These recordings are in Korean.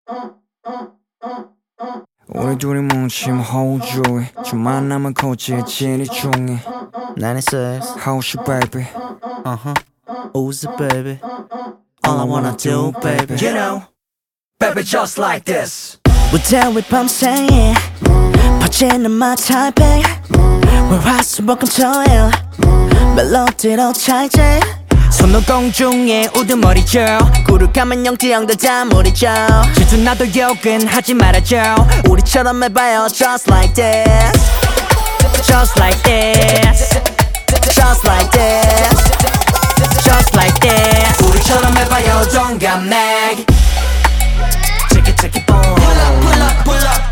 우리 둘이 뭉치면 호주에 좀 만나면 고치에 진이 중에 96 How's your baby? Who's it baby? All I wanna do baby You know, baby just like this. 무대 위 밤새에 퍼지는 my type 월화수목금토일 멜로디로 찰지 손노 공중에 우두머리죠 구룩하면 영지형들 다 무리죠 질투 나도 욕은 하지 말아줘 우리처럼 해봐요 just like this Just like this just like this Just like this 우리처럼 해봐요 동갑내기 Check it check it boom Pull up pull up pull up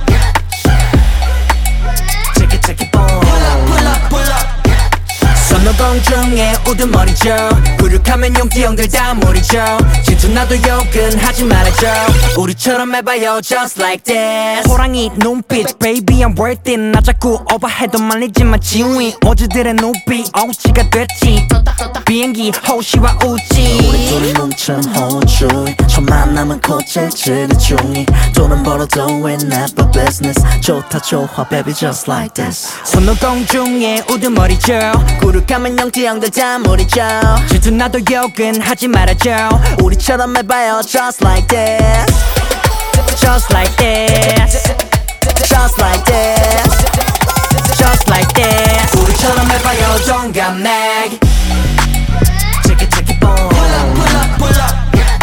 Check it check it boom Pull up pull up pull up 손노 공중에 우두머리죠 구룩하면 용띠형들 다 무리죠 질투 나도 욕은 하지 말아줘 우리처럼 해봐요 just like this 호랑이 눈빛 baby I'm worth it 나 자꾸 오버해도 말리지만 지위 어제들의 눈빛 어우치가 됐지 비행기 호시와 우지 우리 둘이 뭉친 호주 첫 만나면 고칠 지리 중이 돈은 벌어도 we never business 좋다 좋아 baby just like this 손노 공중에 우두머리죠 구룩하면 영지형들 다 무리죠 질투 나도 욕은 하지 말아줘 우리처럼 해봐요 just like this Just like this just like this Just like this 우리처럼 해봐요 동갑내기 Check it check it boom Pull up pull up pull up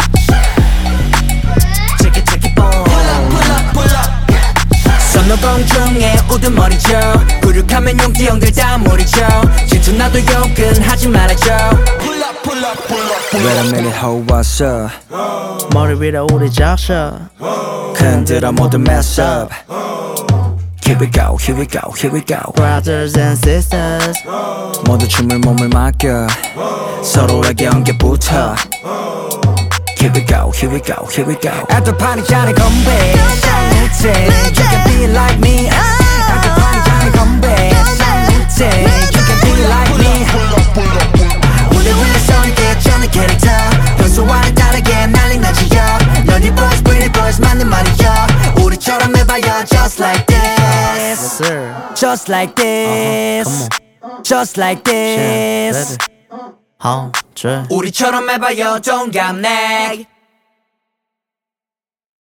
Check it check it boom Pull up pull up pull up 손노 공중에 우두머리죠 구룩하면 용띠형들 다 무리죠 질투 나도 욕은 하지 말아줘 Pull up pull up pull up Wait a minute how what's up 머리 위로 우리 적셔 흔들어 모두 mess up Here we go here we go here we go brothers and sisters 모두 춤을 몸을 맡겨 서로에게 연계부터 Here we go here we go here we go At the party 잔에 건배 쌍무대 You can be like me At the party 잔에 건배 쌍무대 You can be like me 우리 위에서 함께 쩌는 캐릭터 평소와는 다르게 난리 나지요 너희 boys pretty boys 맞는 말이죠 우리처럼 해봐요 just like this yes sir Just like this Just like this 호주 우리처럼 해봐요 동갑내기